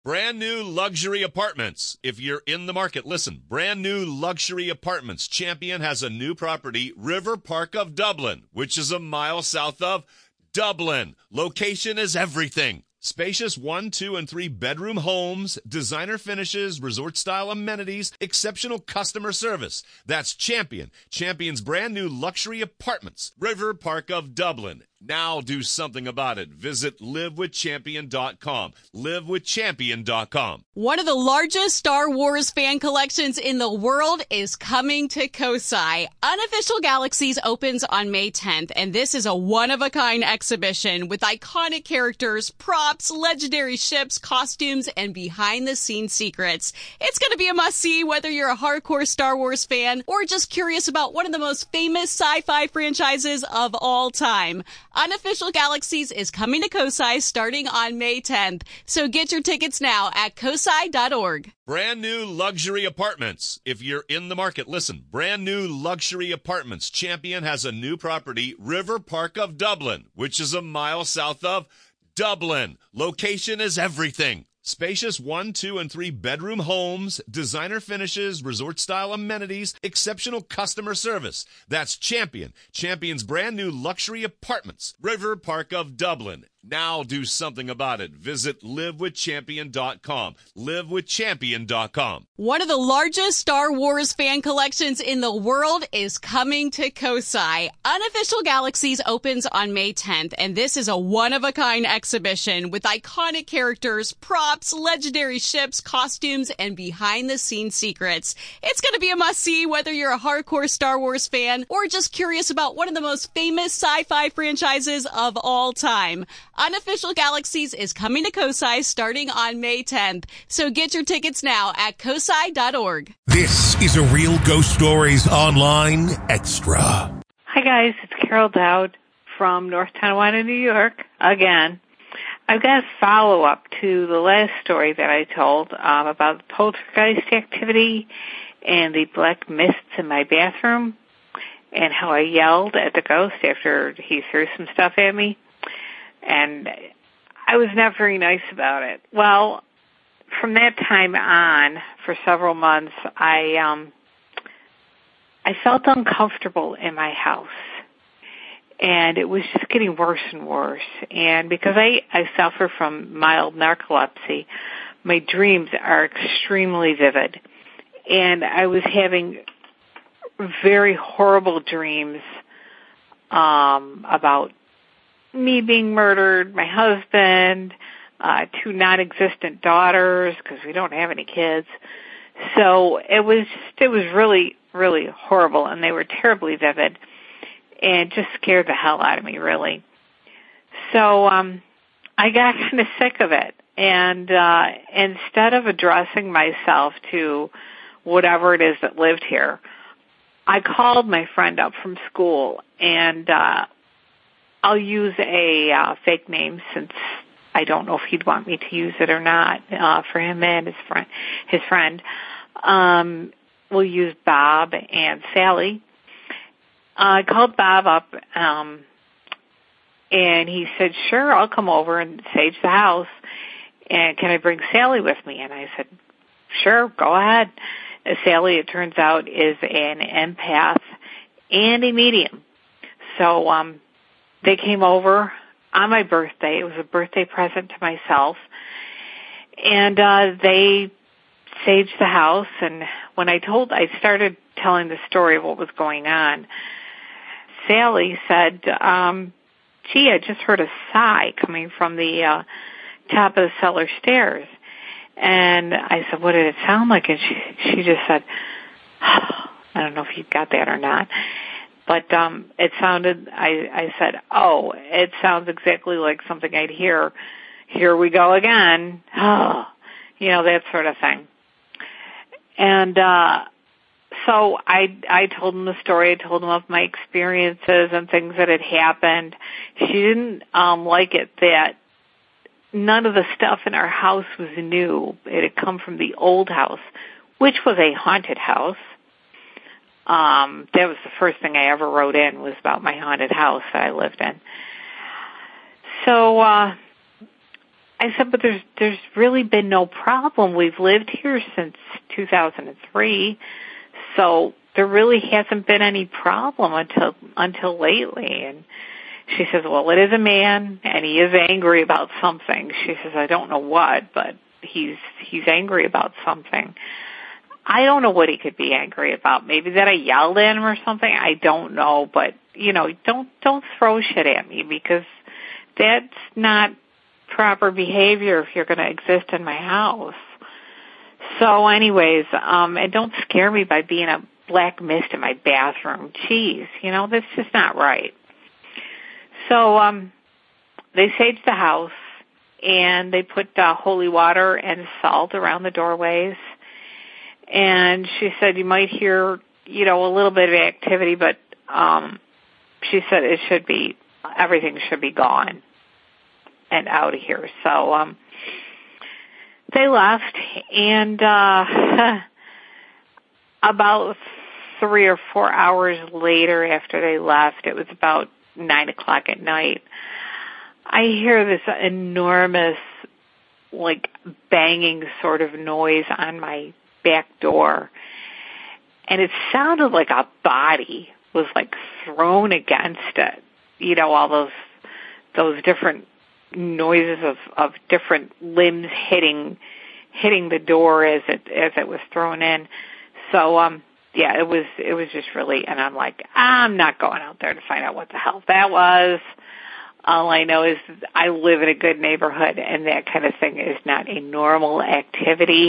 Brand new luxury apartments. If you're in the market, listen. Brand new luxury apartments. Champion has a new property, River Park of Dublin, which is a mile south of Dublin. Location is everything. Spacious 1, 2, and 3 bedroom homes, designer finishes, resort-style amenities, exceptional customer service. That's Champion. Champion's brand new luxury apartments, River Park of Dublin. Now do something about it. Visit livewithchampion.com. Livewithchampion.com. One of the largest Star Wars fan collections in the world is coming to Kosai. Unofficial Galaxies opens on May 10th, and this is a one-of-a-kind exhibition with iconic characters, props, legendary ships, costumes, and behind-the-scenes secrets. It's going to be a must-see whether you're a hardcore Star Wars fan or just curious about one of the most famous sci-fi franchises of all time. Unofficial Galaxies is coming to Kosai starting on May 10th, so get your tickets now at kosai.org. Brand new luxury apartments. If you're in the market, listen. Brand new luxury apartments. Champion has a new property, River Park of Dublin, which is a mile south of Dublin. Location is everything. Spacious 1, 2, and 3 bedroom homes, designer finishes, resort-style amenities, exceptional customer service. That's Champion. Champion's brand new luxury apartments, River Park of Dublin. Now do something about it. Visit livewithchampion.com. Livewithchampion.com. One of the largest Star Wars fan collections in the world is coming to Kosai. Unofficial Galaxies opens on May 10th, and this is a one-of-a-kind exhibition with iconic characters, props, legendary ships, costumes, and behind-the-scenes secrets. It's going to be a must-see whether you're a hardcore Star Wars fan or just curious about one of the most famous sci-fi franchises of all time. Unofficial Galaxies is coming to Kosai starting on May 10th, so get your tickets now at kosai.org. This is a Real Ghost Stories Online Extra. Hi guys, it's Carol Dowd from North Tonawanda, New York, again. I've got a follow-up to the last story that I told about the poltergeist activity and the black mists in my bathroom and how I yelled at the ghost after he threw some stuff at me. And I was not very nice about it. Well, from that time on, for several months, I felt uncomfortable in my house. And it was just getting worse and worse. And because I suffer from mild narcolepsy, my dreams are extremely vivid. And I was having very horrible dreams about me being murdered, my husband, 2 non-existent daughters, because we don't have any kids. So it was really, really horrible, and they were terribly vivid, and just scared the hell out of me, really. So I got kind of sick of it, and instead of addressing myself to whatever it is that lived here, I called my friend up from school, and I'll use a fake name since I don't know if he'd want me to use it or not, for him and his friend. We'll use Bob and Sally. I called Bob up, and he said, sure, I'll come over and sage the house, and can I bring Sally with me? And I said, sure, go ahead. Sally, it turns out, is an empath and a medium. So they came over on my birthday. It was a birthday present to myself. And they saged the house. And when I started telling the story of what was going on, Sally said, gee, I just heard a sigh coming from the top of the cellar stairs. And I said, what did it sound like? And she just said, I don't know if you got that or not. But it sounded, I said, oh, it sounds exactly like something I'd hear. Here we go again. Oh, that sort of thing. And so I told him the story. I told him of my experiences and things that had happened. She didn't like it that none of the stuff in our house was new. It had come from the old house, which was a haunted house. That was the first thing I ever wrote in, was about my haunted house that I lived in. So I I said, but there's really been no problem. We've lived here since 2003, so there really hasn't been any problem until lately. And she says, well, it is a man, and he is angry about something. She says, I don't know what, but he's angry about something. I don't know what he could be angry about. Maybe that I yelled at him or something. I don't know, but don't throw shit at me, because that's not proper behavior if you're going to exist in my house. So anyways, and don't scare me by being a black mist in my bathroom. Jeez, that's just not right. So they saged the house, and they put holy water and salt around the doorways. And she said you might hear, a little bit of activity, but she said everything should be gone and out of here. So they left, and about 3 or 4 hours later after they left, it was about 9 o'clock at night, I hear this enormous, banging sort of noise on my back door, and it sounded like a body was thrown against it. All those different noises of different limbs hitting the door as it was thrown in. So it was just really, and I'm like, I'm not going out there to find out what the hell that was. All I know is I live in a good neighborhood, and that kind of thing is not a normal activity.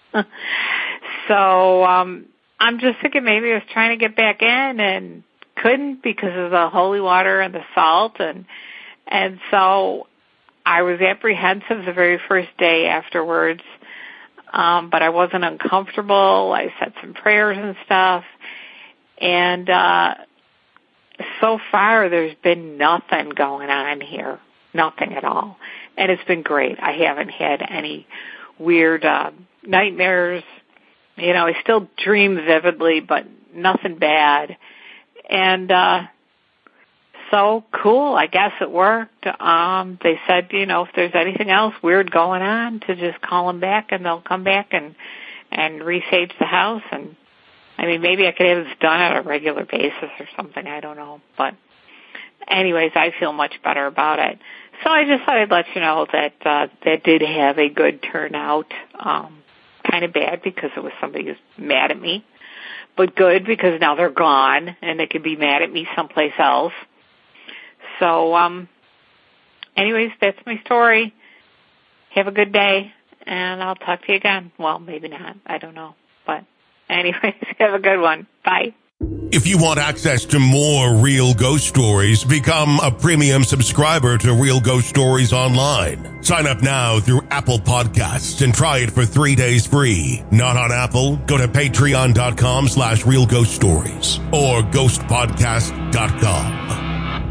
So I'm just thinking maybe I was trying to get back in and couldn't because of the holy water and the salt, and so I was apprehensive the very first day afterwards, but I wasn't uncomfortable. I said some prayers and stuff, and so far there's been nothing going on here, nothing at all, and it's been great. I haven't had any weird nightmares. I still dream vividly, but nothing bad. And so cool, I guess it worked. They said, if there's anything else weird going on, to just call them back, and they'll come back and resage the house. And I mean, maybe I could have this done on a regular basis or something, I don't know. But anyways, I feel much better about it. So I just thought I'd let you know that that did have a good turnout. Kind of bad because it was somebody who's mad at me, but good because now they're gone and they could be mad at me someplace else. So, anyways, that's my story. Have a good day, and I'll talk to you again. Well, maybe not. I don't know. But anyways, have a good one. Bye. If you want access to more Real Ghost Stories, become a premium subscriber to Real Ghost Stories Online. Sign up now through Apple Podcasts and try it for 3 days free. Not on Apple? Go to patreon.com/Real Ghost Stories or ghostpodcast.com.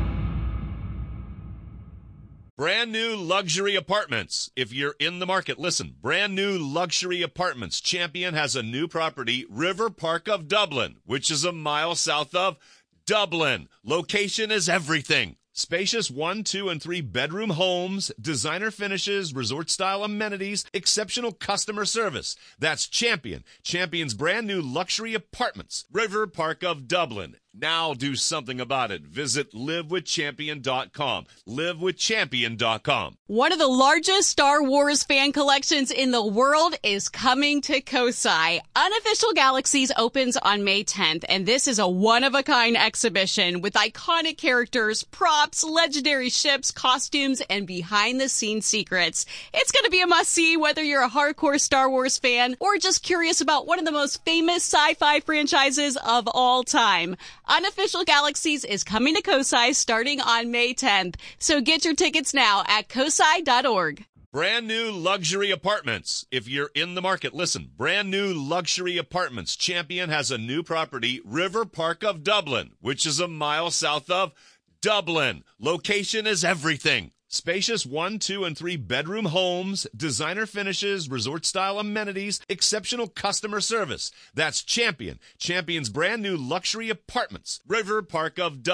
Brand new luxury apartments. If you're in the market, listen. Brand new luxury apartments. Champion has a new property, River Park of Dublin, which is a mile south of Dublin. Location is everything. Spacious 1, 2, and 3 bedroom homes, designer finishes, resort-style amenities, exceptional customer service. That's Champion. Champion's brand new luxury apartments, River Park of Dublin. Now do something about it. Visit livewithchampion.com. Livewithchampion.com. One of the largest Star Wars fan collections in the world is coming to Kosai. Unofficial Galaxies opens on May 10th, and this is a one-of-a-kind exhibition with iconic characters, props, legendary ships, costumes, and behind-the-scenes secrets. It's going to be a must-see whether you're a hardcore Star Wars fan or just curious about one of the most famous sci-fi franchises of all time. Unofficial Galaxies is coming to Kosai starting on May 10th. So get your tickets now at kosai.org. Brand new luxury apartments. If you're in the market, listen. Brand new luxury apartments. Champion has a new property, River Park of Dublin, which is a mile south of Dublin. Location is everything. Spacious 1, 2, and 3 bedroom homes, designer finishes, resort-style amenities, exceptional customer service. That's Champion. Champion's brand new luxury apartments, River Park of Dublin.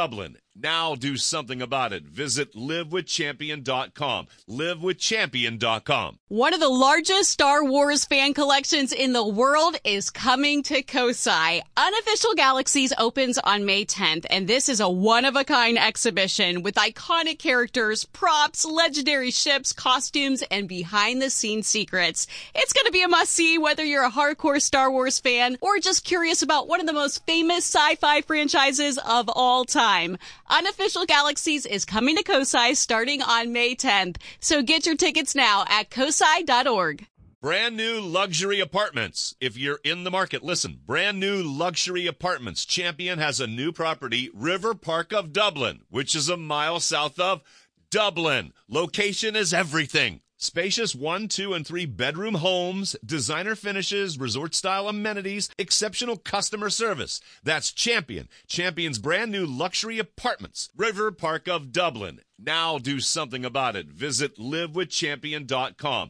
Now do something about it. Visit livewithchampion.com. Livewithchampion.com. One of the largest Star Wars fan collections in the world is coming to Kosai. Unofficial Galaxies opens on May 10th, and this is a one-of-a-kind exhibition with iconic characters, props, legendary ships, costumes, and behind-the-scenes secrets. It's going to be a must-see whether you're a hardcore Star Wars fan or just curious about one of the most famous sci-fi franchises of all time. Unofficial Galaxies is coming to Kosai starting on May 10th, so get your tickets now at kosai.org. Brand new luxury apartments. If you're in the market, listen. Brand new luxury apartments. Champion has a new property, River Park of Dublin, which is a mile south of Dublin. Location is everything. Spacious 1, 2, and 3 bedroom homes, designer finishes, resort-style amenities, exceptional customer service. That's Champion. Champion's brand new luxury apartments. River Park of Dublin. Now do something about it. Visit livewithchampion.com.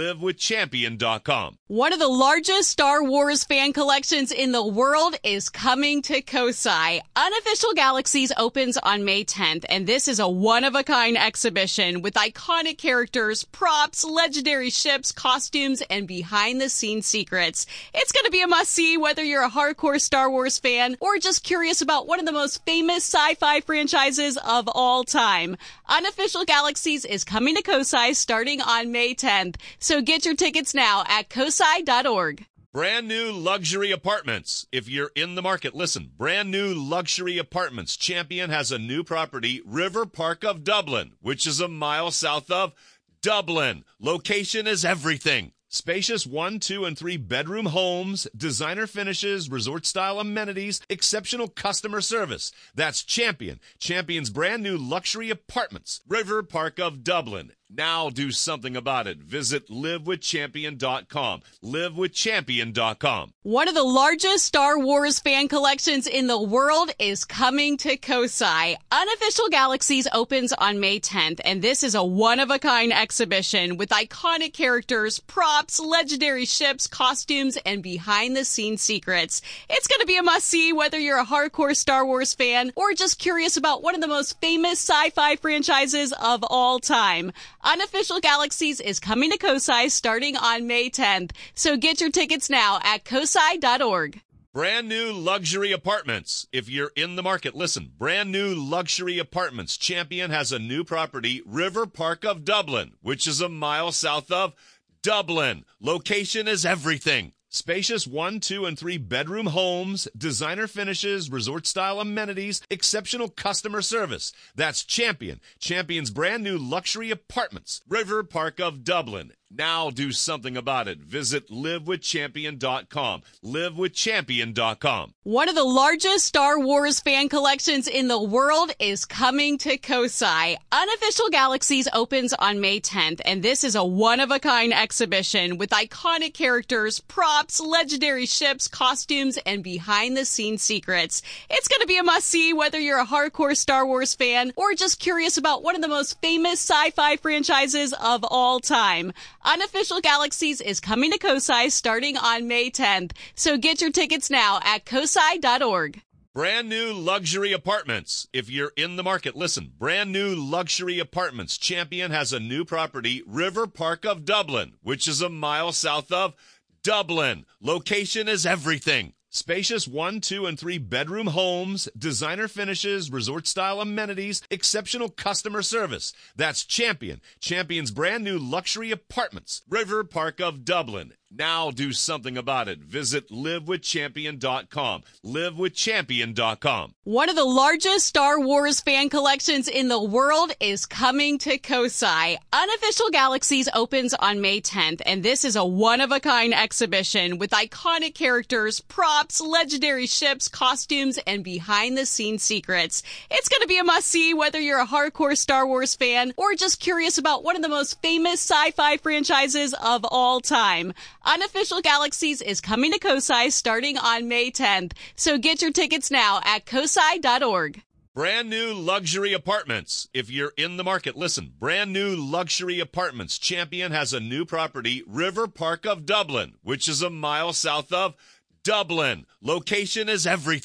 Livewithchampion.com. One of the largest Star Wars fan collections in the world is coming to Kosai. Unofficial Galaxies opens on May 10th, and this is a one-of-a-kind exhibition with iconic characters, props, legendary ships, costumes, and behind-the-scenes secrets. It's going to be a must-see whether you're a hardcore Star Wars fan or just curious about one of the most famous sci-fi franchises of all time. Unofficial Galaxies is coming to Kosai starting on May 10th, so get your tickets now at kosai.org. Brand new luxury apartments. If you're in the market, listen. Brand new luxury apartments. Champion has a new property, River Park of Dublin, which is a mile south of Dublin. Location is everything. Spacious 1, 2, and 3 bedroom homes, designer finishes, resort-style amenities, exceptional customer service. That's Champion. Champion's brand new luxury apartments. River Park of Dublin. Now do something about it. Visit livewithchampion.com. Livewithchampion.com. One of the largest Star Wars fan collections in the world is coming to Kosai. Unofficial Galaxies opens on May 10th, and this is a one-of-a-kind exhibition with iconic characters, props, legendary ships, costumes, and behind-the-scenes secrets. It's going to be a must-see whether you're a hardcore Star Wars fan or just curious about one of the most famous sci-fi franchises of all time. Unofficial Galaxies is coming to Kosai starting on May 10th, so get your tickets now at kosai.org. Brand new luxury apartments. If you're in the market, listen. Brand new luxury apartments. Champion has a new property, River Park of Dublin, which is a mile south of Dublin. Location is everything. Spacious 1, 2, and 3 bedroom homes, designer finishes, resort-style amenities, exceptional customer service. That's Champion. Champion's brand new luxury apartments. River Park of Dublin. Now do something about it. Visit livewithchampion.com. Livewithchampion.com. One of the largest Star Wars fan collections in the world is coming to Kosai. Unofficial Galaxies opens on May 10th, and this is a one-of-a-kind exhibition with iconic characters, props, legendary ships, costumes, and behind-the-scenes secrets. It's going to be a must-see whether you're a hardcore Star Wars fan or just curious about one of the most famous sci-fi franchises of all time. Unofficial Galaxies is coming to Kosai starting on May 10th, so get your tickets now at kosai.org. Brand new luxury apartments. If you're in the market, listen. Brand new luxury apartments. Champion has a new property, River Park of Dublin, which is a mile south of Dublin. Location is everything. Spacious 1, 2, and 3 bedroom homes, designer finishes, resort-style amenities, exceptional customer service. That's Champion. Champion's brand new luxury apartments. River Park of Dublin. Now do something about it. Visit livewithchampion.com. Livewithchampion.com. One of the largest Star Wars fan collections in the world is coming to Kosai. Unofficial Galaxies opens on May 10th, and this is a one-of-a-kind exhibition with iconic characters, props, legendary ships, costumes, and behind-the-scenes secrets. It's going to be a must-see whether you're a hardcore Star Wars fan or just curious about one of the most famous sci-fi franchises of all time. Unofficial Galaxies is coming to Kosai starting on May 10th, so get your tickets now at kosai.org. Brand new luxury apartments. If you're in the market, listen. Brand new luxury apartments. Champion has a new property, River Park of Dublin, which is a mile south of Dublin. Location is everything.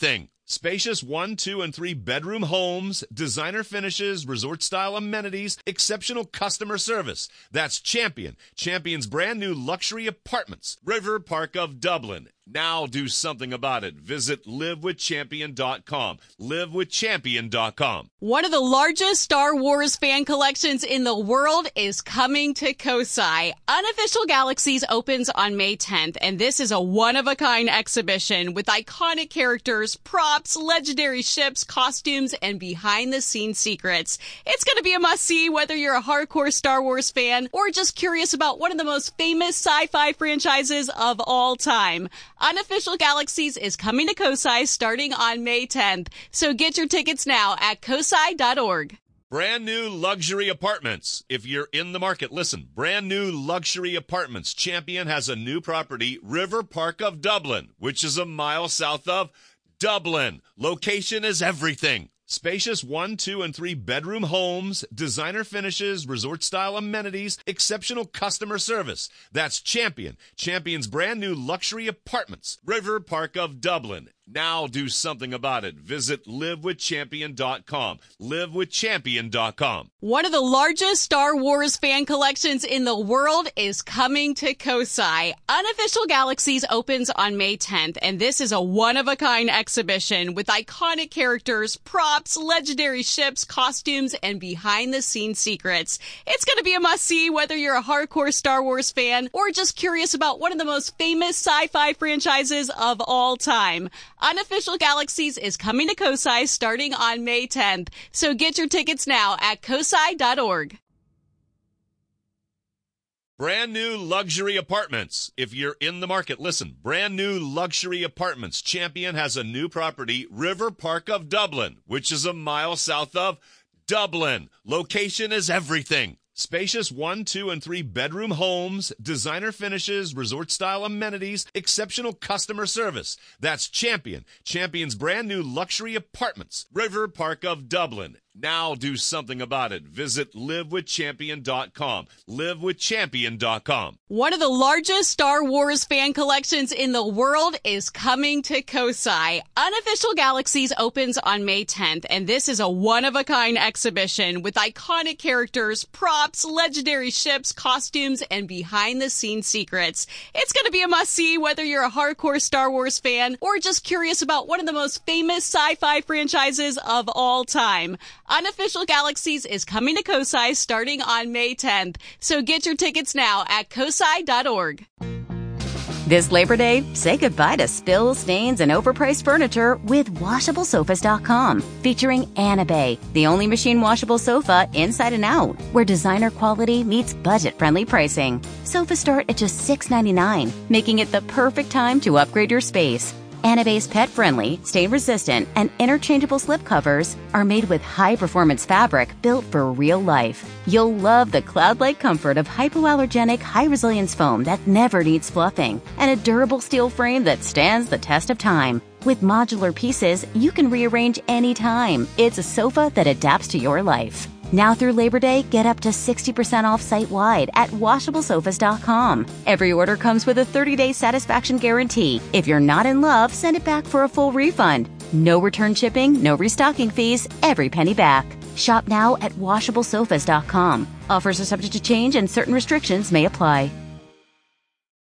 Spacious 1, 2, and 3 bedroom homes, designer finishes, resort-style amenities, exceptional customer service. That's Champion. Champion's brand new luxury apartments. River Park of Dublin. Now do something about it. Visit livewithchampion.com. Livewithchampion.com. One of the largest Star Wars fan collections in the world is coming to Kosai. Unofficial Galaxies opens on May 10th, and this is a one-of-a-kind exhibition with iconic characters, props, legendary ships, costumes, and behind-the-scenes secrets. It's going to be a must-see whether you're a hardcore Star Wars fan or just curious about one of the most famous sci-fi franchises of all time. Unofficial Galaxies is coming to Kosai starting on May 10th, so get your tickets now at kosai.org. Brand new luxury apartments. If you're in the market, listen. Brand new luxury apartments. Champion has a new property, River Park of Dublin, which is a mile south of Dublin. Location is everything. Spacious 1, 2, and 3 bedroom homes, designer finishes, resort-style amenities, exceptional customer service. That's Champion. Champion's brand new luxury apartments. River Park of Dublin. Now do something about it. Visit livewithchampion.com. Livewithchampion.com. One of the largest Star Wars fan collections in the world is coming to Kosai. Unofficial Galaxies opens on May 10th, and this is a one-of-a-kind exhibition with iconic characters, props, legendary ships, costumes, and behind-the-scenes secrets. It's going to be a must-see whether you're a hardcore Star Wars fan or just curious about one of the most famous sci-fi franchises of all time. Unofficial Galaxies is coming to Kosai starting on May 10th, so get your tickets now at kosai.org. Brand new luxury apartments. If you're in the market, listen. Brand new luxury apartments. Champion has a new property, River Park of Dublin, which is a mile south of Dublin. Location is everything. Spacious 1, 2, and 3 bedroom homes, designer finishes, resort-style amenities, exceptional customer service. That's Champion. Champion's brand new luxury apartments. River Park of Dublin. Now do something about it. Visit livewithchampion.com. Livewithchampion.com. One of the largest Star Wars fan collections in the world is coming to Kosai. Unofficial Galaxies opens on May 10th, and this is a one-of-a-kind exhibition with iconic characters, props, legendary ships, costumes, and behind-the-scenes secrets. It's going to be a must-see whether you're a hardcore Star Wars fan or just curious about one of the most famous sci-fi franchises of all time. Unofficial Galaxies is coming to Kosai starting on May 10th, so get your tickets now at kosai.org. This Labor Day, say goodbye to spills, stains, and overpriced furniture with WashableSofas.com, featuring Anabay, the only machine washable sofa inside and out, where designer quality meets budget-friendly pricing. Sofas start at just $6.99, making it the perfect time to upgrade your space. Anabay's pet-friendly, stain-resistant, and interchangeable slipcovers are made with high-performance fabric built for real life. You'll love the cloud-like comfort of hypoallergenic, high-resilience foam that never needs fluffing, and a durable steel frame that stands the test of time. With modular pieces, you can rearrange anytime. It's a sofa that adapts to your life. Now through Labor Day, get up to 60% off site-wide at WashableSofas.com. Every order comes with a 30-day satisfaction guarantee. If you're not in love, send it back for a full refund. No return shipping, no restocking fees, every penny back. Shop now at WashableSofas.com. Offers are subject to change and certain restrictions may apply.